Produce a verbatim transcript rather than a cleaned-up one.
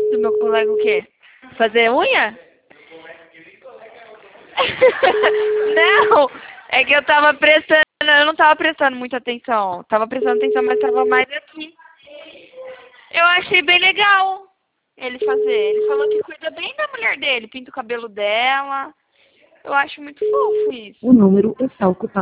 Do meu colega o quê? Fazer unha? Não, é que eu tava prestando, eu não tava prestando muita atenção. Tava prestando atenção, mas tava mais aqui. Eu achei bem legal ele fazer. Ele falou que cuida bem da mulher dele, pinta o cabelo dela. Eu acho muito fofo isso. O número está ocupado.